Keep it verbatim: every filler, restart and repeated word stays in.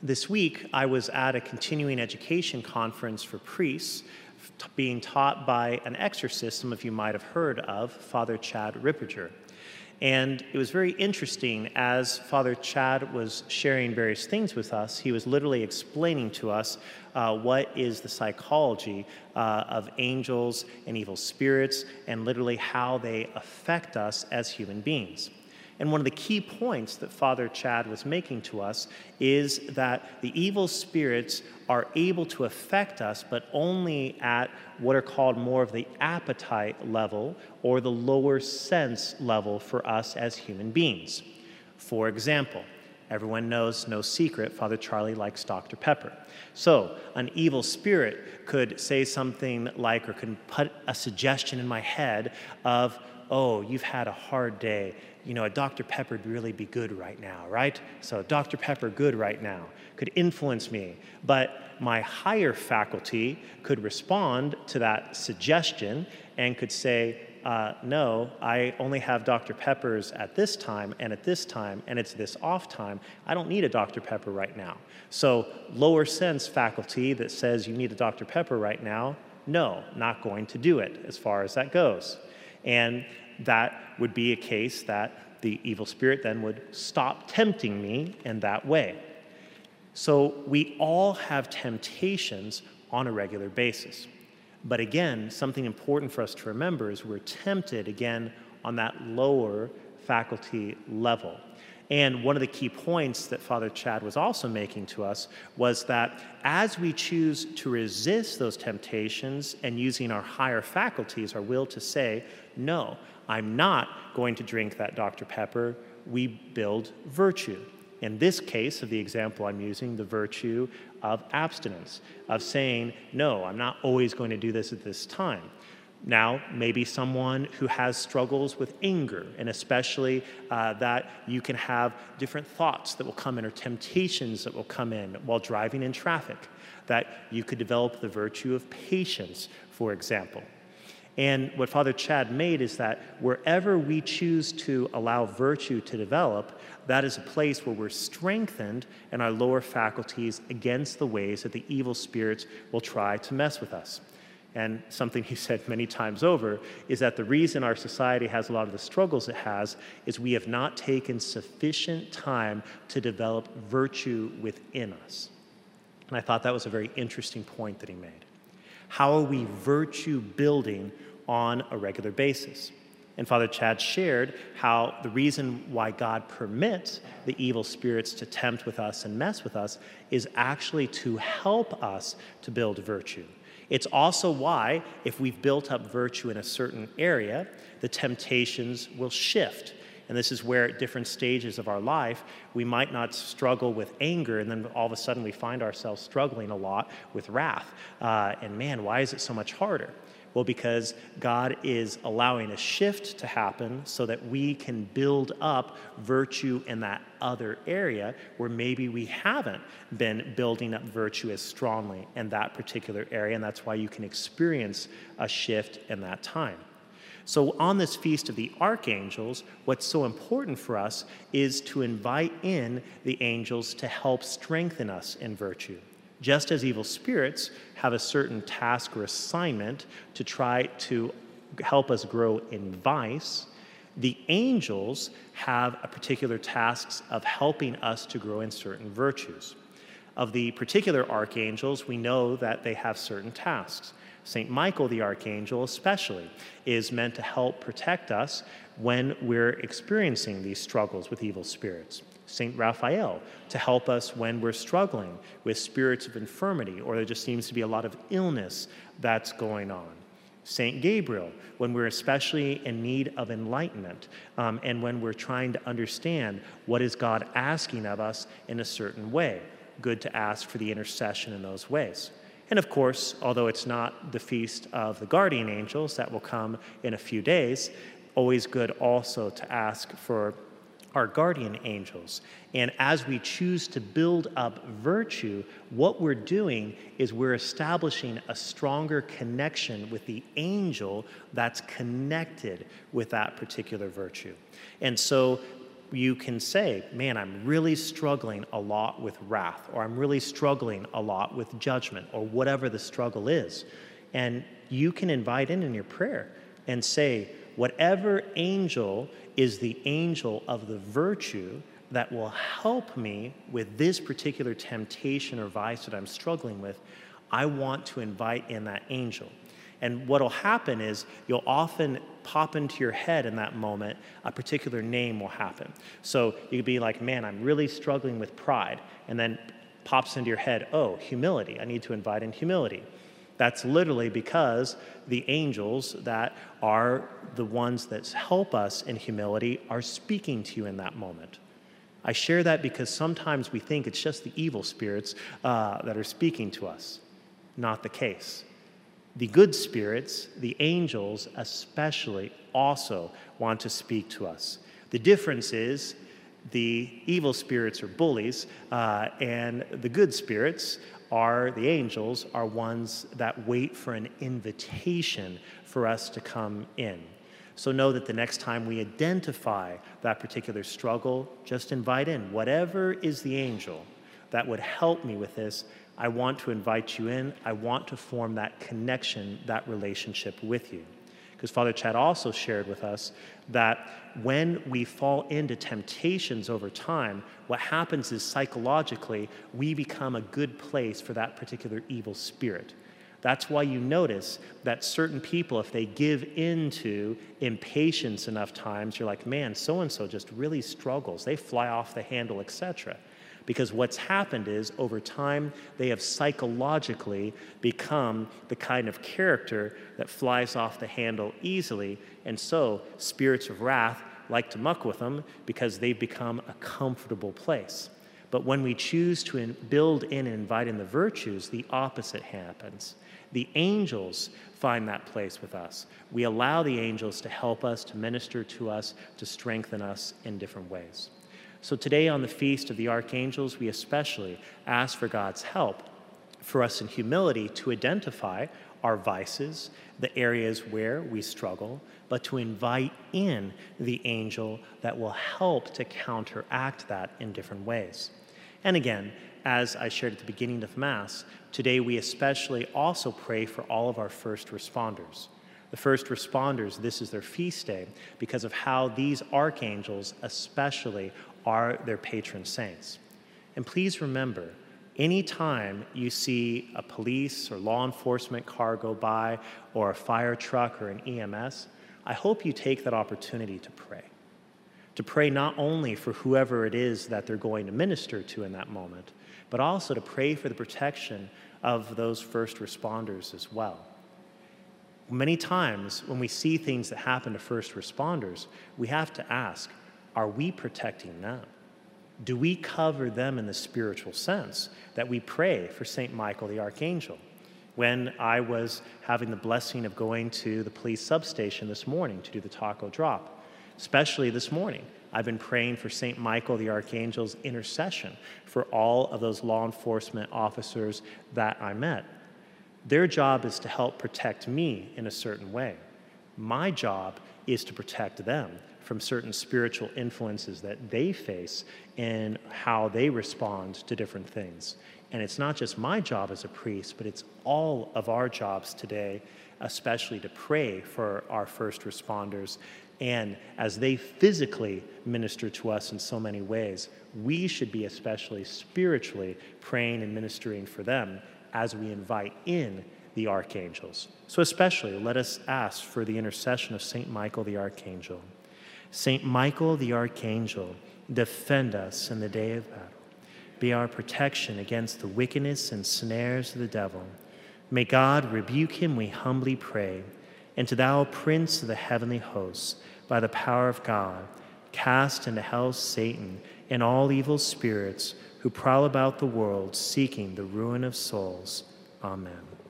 This week, I was at a continuing education conference for priests t- being taught by an exorcist some of you might have heard of, Father Chad Ripperger. And it was very interesting as Father Chad was sharing various things with us. He was literally explaining to us uh, what is the psychology uh, of angels and evil spirits and literally how they affect us as human beings. And one of the key points that Father Chad was making to us is that the evil spirits are able to affect us, but only at what are called more of the appetite level or the lower sense level for us as human beings. For example, everyone knows, no secret, Father Charlie likes Doctor Pepper. So an evil spirit could say something like, or could put a suggestion in my head of, oh, you've had a hard day. You know, a Doctor Pepper would really be good right now, right? So Doctor Pepper good right now could influence me. But my higher faculty could respond to that suggestion and could say, uh, no, I only have Doctor Peppers at this time and at this time, and it's this off time. I don't need a Doctor Pepper right now. So lower sense faculty that says you need a Doctor Pepper right now, no, not going to do it as far as that goes. And that would be a case that the evil spirit then would stop tempting me in that way. So we all have temptations on a regular basis. But again, something important for us to remember is we're tempted, again, on that lower faculty level. And one of the key points that Father Chad was also making to us was that as we choose to resist those temptations and using our higher faculties, our will to say, no, I'm not going to drink that Doctor Pepper, we build virtue. In this case of the example I'm using, the virtue of abstinence, of saying, no, I'm not always going to do this at this time. Now, maybe someone who has struggles with anger, and especially uh, that you can have different thoughts that will come in or temptations that will come in while driving in traffic, that you could develop the virtue of patience, for example. And what Father Chad made is that wherever we choose to allow virtue to develop, that is a place where we're strengthened in our lower faculties against the ways that the evil spirits will try to mess with us. And something he said many times over is that the reason our society has a lot of the struggles it has is we have not taken sufficient time to develop virtue within us. And I thought that was a very interesting point that he made. How are we virtue building on a regular basis? And Father Chad shared how the reason why God permits the evil spirits to tempt with us and mess with us is actually to help us to build virtue. It's also why, if we've built up virtue in a certain area, the temptations will shift. And this is where at different stages of our life, we might not struggle with anger, and then all of a sudden we find ourselves struggling a lot with wrath. Uh, and man, why is it so much harder? Well, because God is allowing a shift to happen so that we can build up virtue in that other area where maybe we haven't been building up virtue as strongly in that particular area, and that's why you can experience a shift in that time. So on this Feast of the Archangels, what's so important for us is to invite in the angels to help strengthen us in virtue. Just as evil spirits have a certain task or assignment to try to help us grow in vice, the angels have a particular tasks of helping us to grow in certain virtues. Of the particular archangels, we know that they have certain tasks. Saint Michael the Archangel especially is meant to help protect us when we're experiencing these struggles with evil spirits. Saint Raphael to help us when we're struggling with spirits of infirmity or there just seems to be a lot of illness that's going on. Saint Gabriel when we're especially in need of enlightenment um, and when we're trying to understand what is God asking of us in a certain way. Good to ask for the intercession in those ways. And of course, although it's not the Feast of the Guardian Angels that will come in a few days, always good also to ask for our guardian angels. And as we choose to build up virtue, what we're doing is we're establishing a stronger connection with the angel that's connected with that particular virtue. And so you can say, man, I'm really struggling a lot with wrath, or I'm really struggling a lot with judgment, or whatever the struggle is. And you can invite in in your prayer and say, whatever angel is the angel of the virtue that will help me with this particular temptation or vice that I'm struggling with, I want to invite in that angel. And what'll happen is you'll often pop into your head in that moment, a particular name will happen. So you could be like, man, I'm really struggling with pride. And then pops into your head, oh, humility. I need to invite in humility. That's literally because the angels that are the ones that help us in humility are speaking to you in that moment. I share that because sometimes we think it's just the evil spirits uh, that are speaking to us. Not the case. The good spirits, the angels especially, also want to speak to us. The difference is the evil spirits are bullies, uh, and the good spirits are, the angels, are ones that wait for an invitation for us to come in. So know that the next time we identify that particular struggle, just invite in whatever is the angel that would help me with this. I want to invite you in. I want to form that connection, that relationship with you. Because Father Chad also shared with us that when we fall into temptations over time, what happens is psychologically, we become a good place for that particular evil spirit. That's why you notice that certain people, if they give into impatience enough times, you're like, man, so-and-so just really struggles. They fly off the handle, et cetera. Because what's happened is, over time, they have psychologically become the kind of character that flies off the handle easily. And so spirits of wrath like to muck with them because they've become a comfortable place. But when we choose to in, build in and invite in the virtues, the opposite happens. The angels find that place with us. We allow the angels to help us, to minister to us, to strengthen us in different ways. So today on the Feast of the Archangels, we especially ask for God's help for us in humility to identify our vices, the areas where we struggle, but to invite in the angel that will help to counteract that in different ways. And again, as I shared at the beginning of Mass, today we especially also pray for all of our first responders. The first responders, this is their feast day because of how these archangels especially are their patron saints. And please remember, anytime you see a police or law enforcement car go by, or a fire truck or an E M S, I hope you take that opportunity to pray. To pray not only for whoever it is that they're going to minister to in that moment, but also to pray for the protection of those first responders as well. Many times when we see things that happen to first responders, we have to ask, are we protecting them? Do we cover them in the spiritual sense that we pray for Saint Michael the Archangel? When I was having the blessing of going to the police substation this morning to do the taco drop, especially this morning, I've been praying for Saint Michael the Archangel's intercession for all of those law enforcement officers that I met. Their job is to help protect me in a certain way. My job is to protect them from certain spiritual influences that they face and how they respond to different things. And it's not just my job as a priest, but it's all of our jobs today, especially to pray for our first responders. And as they physically minister to us in so many ways, we should be especially spiritually praying and ministering for them as we invite in the archangels. So especially let us ask for the intercession of Saint Michael the Archangel. Saint Michael the Archangel, defend us in the day of battle. Be our protection against the wickedness and snares of the devil. May God rebuke him, we humbly pray. And to thou, Prince of the heavenly hosts, by the power of God, cast into hell Satan and all evil spirits who prowl about the world seeking the ruin of souls. Amen.